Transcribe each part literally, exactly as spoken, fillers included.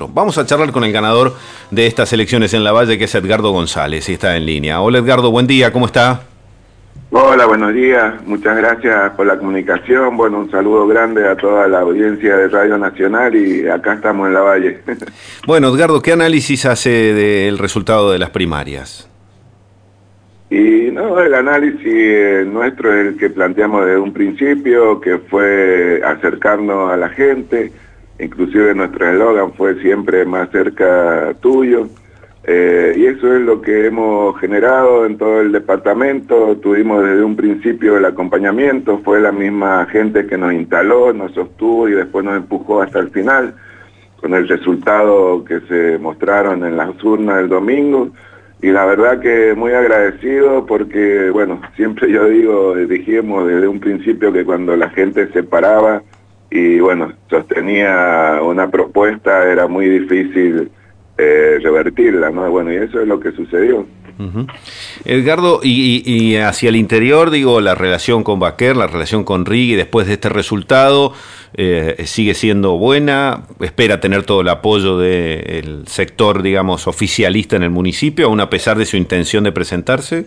cuatro. Vamos a charlar con el ganador de estas elecciones en Lavalle, que es Edgardo González, y está en línea. Hola Edgardo, buen día, ¿cómo está? Hola, buenos días, muchas gracias por la comunicación. Bueno, un saludo grande a toda la audiencia de Radio Nacional y acá estamos en Lavalle. Bueno, Edgardo, ¿qué análisis hace del resultado de las primarias? Y no, el análisis eh, nuestro es el que planteamos desde un principio, que fue acercarnos a la gente, inclusive nuestro eslogan fue siempre más cerca tuyo, eh, y eso es lo que hemos generado en todo el departamento. Tuvimos desde un principio el acompañamiento, fue la misma gente que nos instaló, nos sostuvo y después nos empujó hasta el final, con el resultado que se mostraron en las urnas el domingo. Y la verdad que muy agradecido porque, bueno, siempre yo digo, dijimos desde un principio que cuando la gente se paraba y, bueno, sostenía una propuesta era muy difícil eh, revertirla, ¿no? Bueno, y eso es lo que sucedió. Uh-huh. Edgardo, y, y hacia el interior, digo, la relación con Baquer, la relación con Rigui, después de este resultado, eh, sigue siendo buena, espera tener todo el apoyo del sector, digamos, oficialista en el municipio, aún a pesar de su intención de presentarse.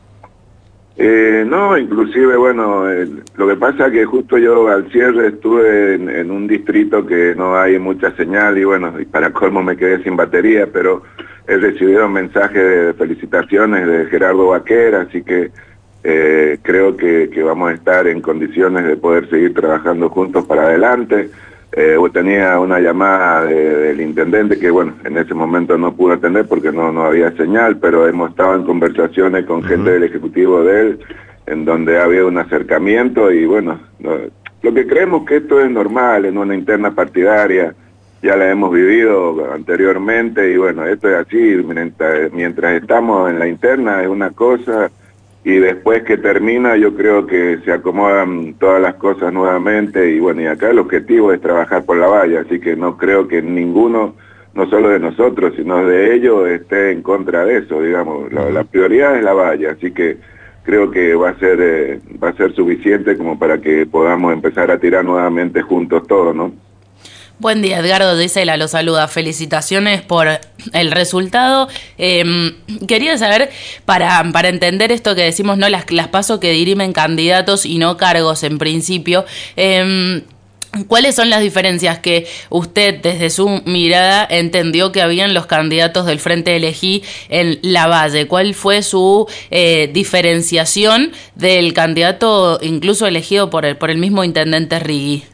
Eh, no, inclusive, bueno, eh, lo que pasa es que justo yo al cierre estuve en, en un distrito que no hay mucha señal y bueno, y para colmo me quedé sin batería, pero he recibido mensajes de felicitaciones de Gerardo Baquer, así que eh, creo que, que vamos a estar en condiciones de poder seguir trabajando juntos para adelante. Eh, tenía una llamada de, del intendente que, bueno, en ese momento no pude atender porque no, no había señal, pero hemos estado en conversaciones con uh-huh. gente del ejecutivo de él, en donde ha habido un acercamiento y, bueno, no, lo que creemos que esto es normal en una interna partidaria, ya la hemos vivido anteriormente y, bueno, esto es así, mientras, mientras estamos en la interna es una cosa y después que termina yo creo que se acomodan todas las cosas nuevamente y bueno, y acá el objetivo es trabajar por Lavalle, así que no creo que ninguno, no solo de nosotros, sino de ellos, esté en contra de eso, digamos, la, la prioridad es Lavalle, así que creo que va a ser eh, va a ser suficiente como para que podamos empezar a tirar nuevamente juntos todo, ¿no? Buen día, Edgardo de Isela lo saluda. Felicitaciones por el resultado. Eh, quería saber, para, para entender esto que decimos, no las, las PASO que dirimen candidatos y no cargos en principio, eh, ¿cuáles son las diferencias que usted desde su mirada entendió que habían los candidatos del Frente Elegí en Lavalle? ¿Cuál fue su eh, diferenciación del candidato incluso elegido por el, por el mismo intendente Rigui?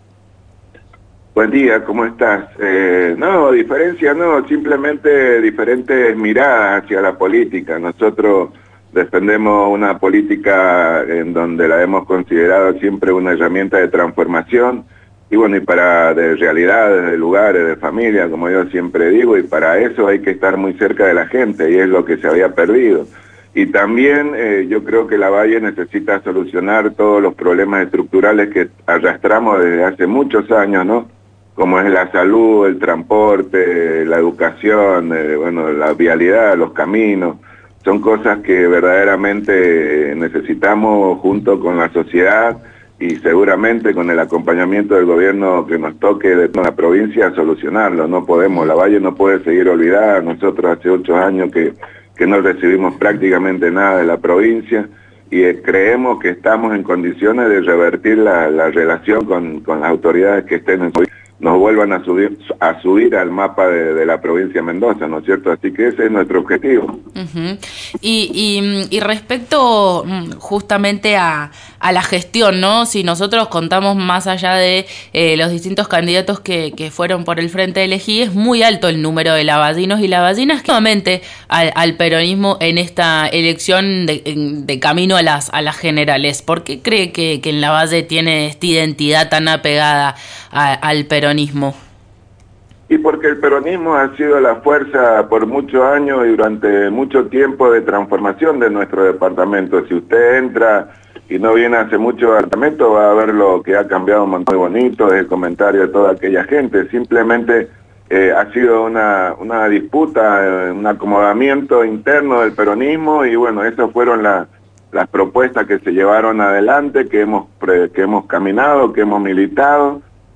Buen día, ¿cómo estás? Eh, no, diferencia no, simplemente diferentes miradas hacia la política. Nosotros defendemos una política en donde la hemos considerado siempre una herramienta de transformación y bueno, y para de realidades, de lugares, de familia, como yo siempre digo, y para eso hay que estar muy cerca de la gente y es lo que se había perdido. Y también eh, yo creo que Lavalle necesita solucionar todos los problemas estructurales que arrastramos desde hace muchos años, ¿no? Como es la salud, el transporte, la educación, eh, bueno, la vialidad, los caminos, son cosas que verdaderamente necesitamos junto con la sociedad y seguramente con el acompañamiento del gobierno que nos toque de la provincia solucionarlo. No podemos, Lavalle no puede seguir olvidada. Nosotros hace ocho años que, que no recibimos prácticamente nada de la provincia y eh, creemos que estamos en condiciones de revertir la, la relación con, con las autoridades que estén en nos vuelvan a subir a subir al mapa de, de la provincia de Mendoza, ¿no es cierto? Así que ese es nuestro objetivo. Uh-huh. y, y, y respecto justamente a, a la gestión, ¿no? Si nosotros contamos más allá de eh, los distintos candidatos que, que fueron por el Frente Elegí, es muy alto el número de lavallinos y lavallinas que nuevamente al, al peronismo en esta elección de, de camino a las, a las generales. ¿Por qué cree que, que en Lavalle tiene esta identidad tan apegada a, al peronismo? Y porque el peronismo ha sido la fuerza por muchos años y durante mucho tiempo de transformación de nuestro departamento. Si usted entra y no viene hace mucho departamento, va a ver lo que ha cambiado un montón de bonito, el comentario de toda aquella gente. Simplemente eh, ha sido una, una disputa, eh, un acomodamiento interno del peronismo y bueno, esas fueron la, las propuestas que se llevaron adelante, que hemos, que hemos caminado, que hemos militado.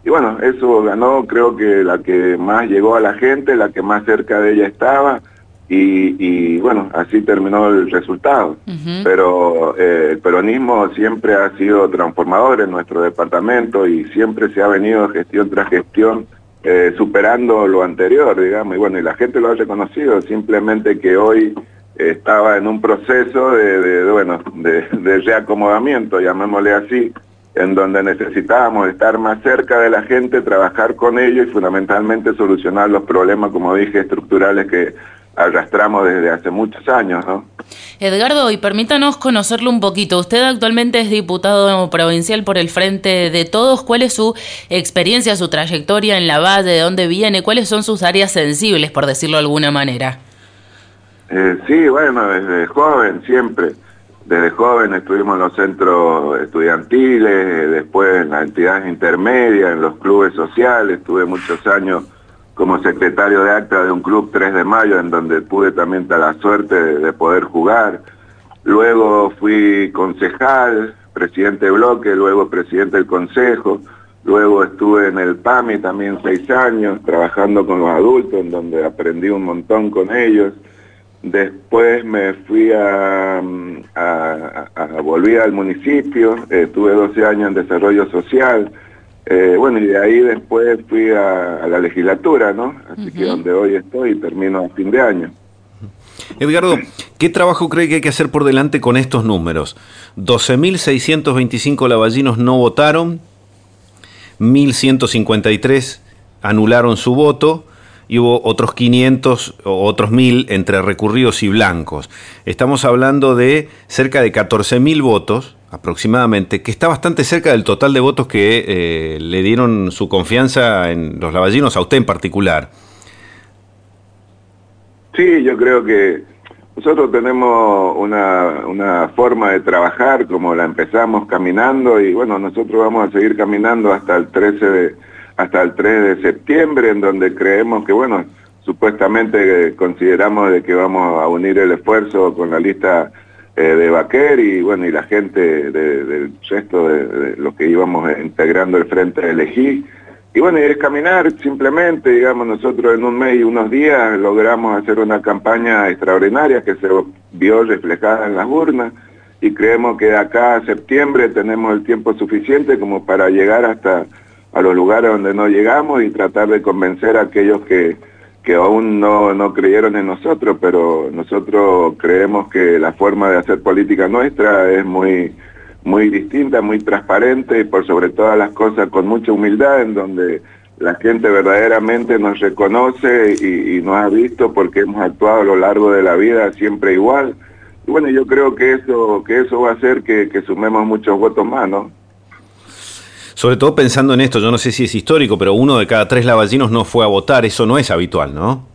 y bueno, eso ganó, creo que la que más llegó a la gente, la que más cerca de ella estaba, y, y bueno, así terminó el resultado. Uh-huh. Pero eh, el peronismo siempre ha sido transformador en nuestro departamento y siempre se ha venido gestión tras gestión eh, superando lo anterior, digamos, y bueno, y la gente lo ha reconocido, simplemente que hoy eh, estaba en un proceso de, de, de bueno, de, de reacomodamiento, llamémosle así, en donde necesitábamos estar más cerca de la gente, trabajar con ellos y fundamentalmente solucionar los problemas, como dije, estructurales que arrastramos desde hace muchos años, ¿no? Edgardo, y permítanos conocerlo un poquito. Usted actualmente es diputado provincial por el Frente de Todos. ¿Cuál es su experiencia, su trayectoria en la Valle? ¿De dónde viene? ¿Cuáles son sus áreas sensibles, por decirlo de alguna manera? Eh, sí, bueno, desde joven siempre. Desde joven estuvimos en los centros estudiantiles, después en las entidades intermedias, en los clubes sociales. Estuve muchos años como secretario de acta de un club tres de mayo, en donde pude también tener la suerte de, de poder jugar. Luego fui concejal, presidente de bloque, luego presidente del consejo. Luego estuve en el P A M I también seis años, trabajando con los adultos, en donde aprendí un montón con ellos. Después me fui a, a, a, a volví al municipio, eh, tuve doce años en desarrollo social. Eh, bueno, y de ahí después fui a, a la legislatura, ¿no? Así uh-huh. que donde hoy estoy y termino a fin de año. Edgardo, ¿qué trabajo cree que hay que hacer por delante con estos números? doce mil seiscientos veinticinco lavallinos no votaron, mil ciento cincuenta y tres anularon su voto, y hubo otros quinientos o otros mil entre recurridos y blancos. Estamos hablando de cerca de catorce mil votos aproximadamente, que está bastante cerca del total de votos que eh, le dieron su confianza en los lavallinos, a usted en particular. Sí, yo creo que nosotros tenemos una, una forma de trabajar como la empezamos caminando y bueno, nosotros vamos a seguir caminando hasta el trece de, hasta el tres de septiembre, en donde creemos que, bueno, supuestamente consideramos de que vamos a unir el esfuerzo con la lista eh, de Baquer y bueno, y la gente de, de, del resto de, de los que íbamos integrando el Frente de Elegí. Y bueno, y es caminar simplemente, digamos, nosotros en un mes y unos días logramos hacer una campaña extraordinaria que se vio reflejada en las urnas y creemos que de acá a septiembre tenemos el tiempo suficiente como para llegar hasta a los lugares donde no llegamos y tratar de convencer a aquellos que, que aún no, no creyeron en nosotros, pero nosotros creemos que la forma de hacer política nuestra es muy... muy distinta, muy transparente y por sobre todas las cosas con mucha humildad, en donde la gente verdaderamente nos reconoce y, y nos ha visto porque hemos actuado a lo largo de la vida siempre igual. Y bueno, yo creo que eso, que eso va a hacer que, que sumemos muchos votos más, ¿no? Sobre todo pensando en esto, yo no sé si es histórico, pero uno de cada tres lavallinos no fue a votar, eso no es habitual, ¿no?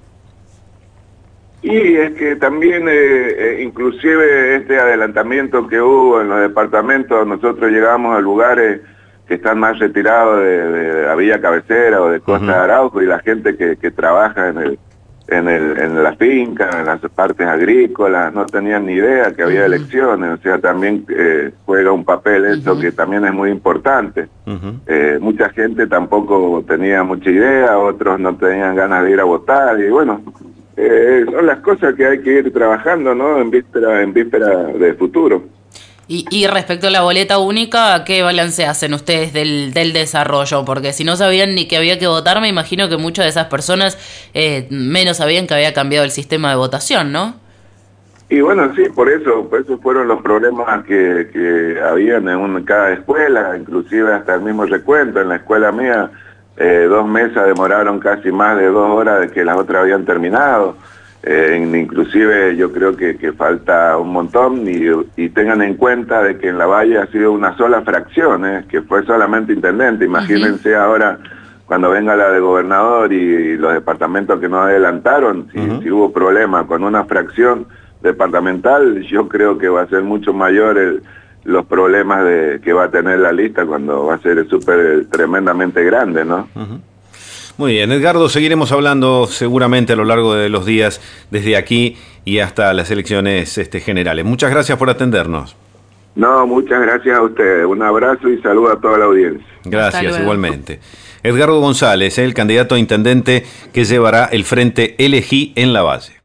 Y es que también, eh, eh, inclusive este adelantamiento que hubo en los departamentos, nosotros llegamos a lugares que están más retirados de, de la villa cabecera o de Costa uh-huh. de Arauco, y la gente que, que trabaja en el, en el, en la finca, en las partes agrícolas, no tenían ni idea que había uh-huh. elecciones, o sea, también eh, juega un papel eso uh-huh. que también es muy importante. Uh-huh. Eh, mucha gente tampoco tenía mucha idea, otros no tenían ganas de ir a votar, y bueno... Eh, son las cosas que hay que ir trabajando, ¿no? En víspera, en víspera de futuro. Y, y respecto a la boleta única, ¿qué balance hacen ustedes del, del desarrollo? Porque si no sabían ni que había que votar, me imagino que muchas de esas personas eh, menos sabían que había cambiado el sistema de votación, ¿no? Y bueno, sí, por eso, por eso fueron los problemas que, que habían en un, cada escuela, inclusive hasta el mismo recuento. En la escuela mía, Eh, dos mesas demoraron casi más de dos horas de que las otras habían terminado. Eh, inclusive yo creo que, que falta un montón y, y tengan en cuenta de que en la Valle ha sido una sola fracción, eh, que fue solamente intendente. Imagínense uh-huh. ahora cuando venga la de gobernador y, y los departamentos que nos adelantaron, si, uh-huh. si hubo problema con una fracción departamental, yo creo que va a ser mucho mayor el los problemas de que va a tener la lista cuando va a ser súper tremendamente grande, ¿no? Uh-huh. Muy bien, Edgardo, seguiremos hablando seguramente a lo largo de los días desde aquí y hasta las elecciones este, generales. Muchas gracias por atendernos. No, muchas gracias a ustedes. Un abrazo y saludo a toda la audiencia. Gracias, igualmente. Edgardo González, el candidato a intendente que llevará el Frente Elegí en Lavalle.